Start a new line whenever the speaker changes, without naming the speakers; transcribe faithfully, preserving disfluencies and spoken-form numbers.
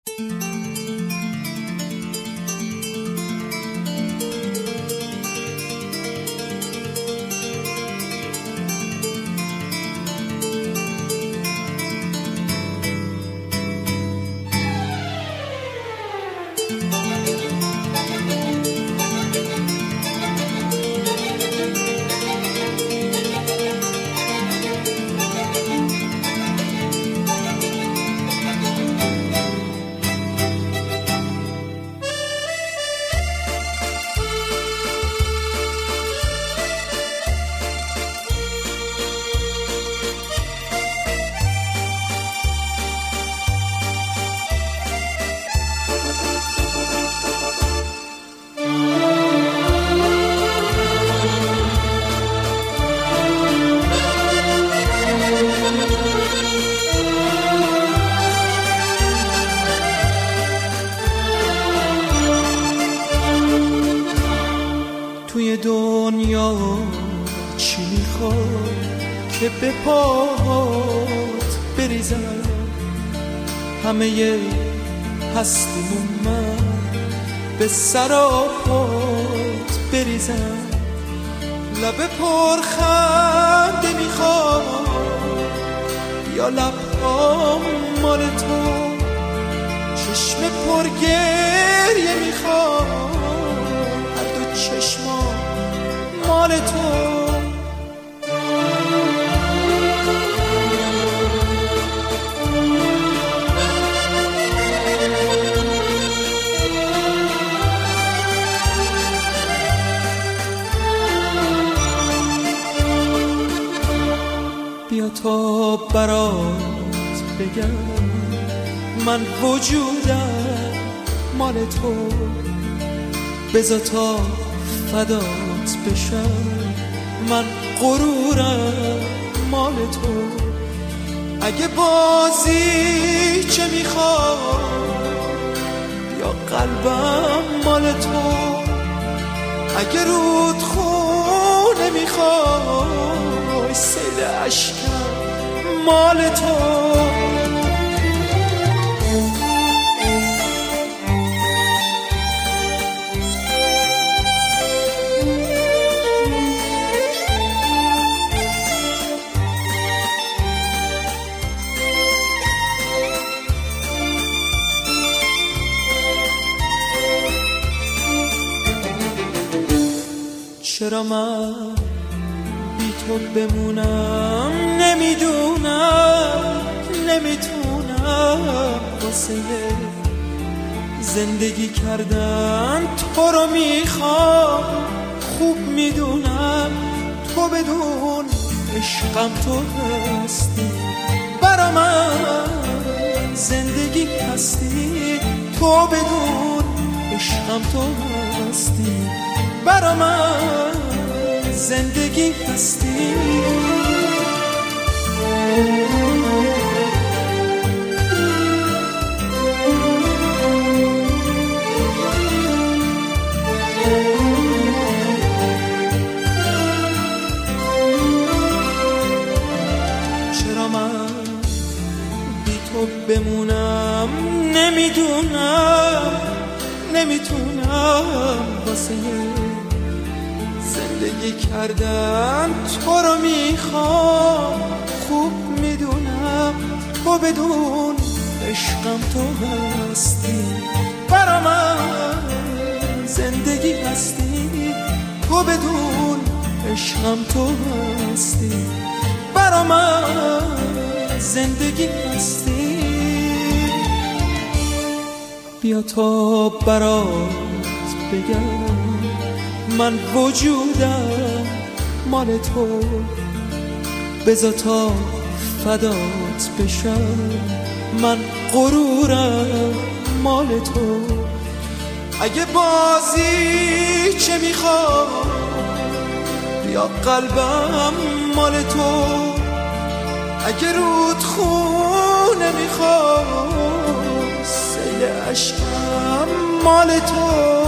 توی دنیا چی میخوای که به پاهات بریزم؟ همه هستیمون من به سراپات بریزم. لب پرخنده میخوای یا لبهام مال تو؟ چشم پرگریه میخوای هر دو چشما مال تو؟ بیا تا برات بگم من وجودم مال تو. بذار تا فدات بشم من غرورم مال تو. اگه بازی چه میخوای یا قلبم مال تو. اگه رود خونه میخوای سیل عشقم مال تو. چرا من بی تو بمونم نمیدونم، نمیتونم. واسه زندگی کردن تو رو میخوام، خوب میدونم تو بدون عشقم تو هستی. برا من زندگی هستی، تو بدون عشقم تو هستی. برا من زندگی هستی. چرا من بی تو بمونم نمیدونم، نمیتونم. واسه زندگی کردن تو رو میخوام، خوب میدونم تو بدون عشقم تو هستی. برا من زندگی هستی، تو بدون عشقم تو هستی. برا من زندگی هستی. بیا تا برات بگم من وجودم مال تو. بذار تا فدات بشم من غرورم مال تو. اگه بازی چه میخوای یا قلبم مال تو. اگه رودخونه میخوای سیل عشقم مال تو.